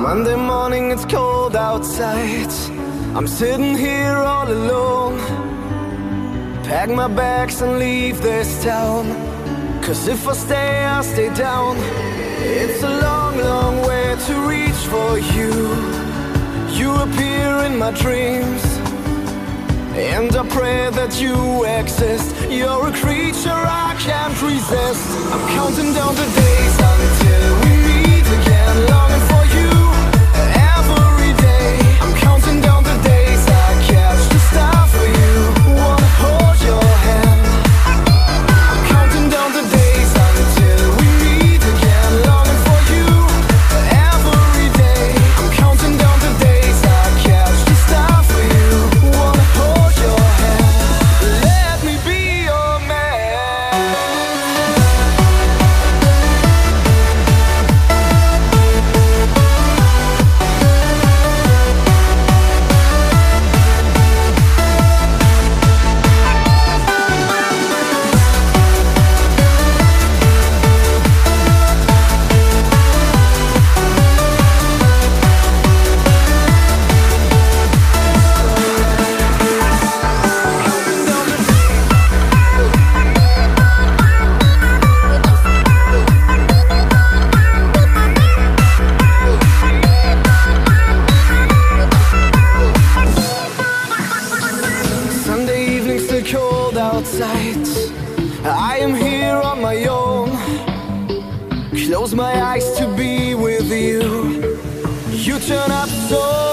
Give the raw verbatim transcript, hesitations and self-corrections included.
Monday morning, it's cold outside. I'm sitting here all alone. Pack my bags and leave this town, 'cause if I stay, I'll stay down. It's a long, long way to reach for you. You appear in my dreams, and I pray that you exist. You're a creature I can't resist. I'm counting down the days until we meet again, longing for you every day. I'm counting down the days I catch the star for you, wanna hold your hand. I'm counting down the days until we meet again, longing for you every day. I'm counting down the days I catch the star for you, wanna hold your hand. Let me be your man. Sunday evening's still cold outside. I am here on my own. Close my eyes to be with you. You turn up so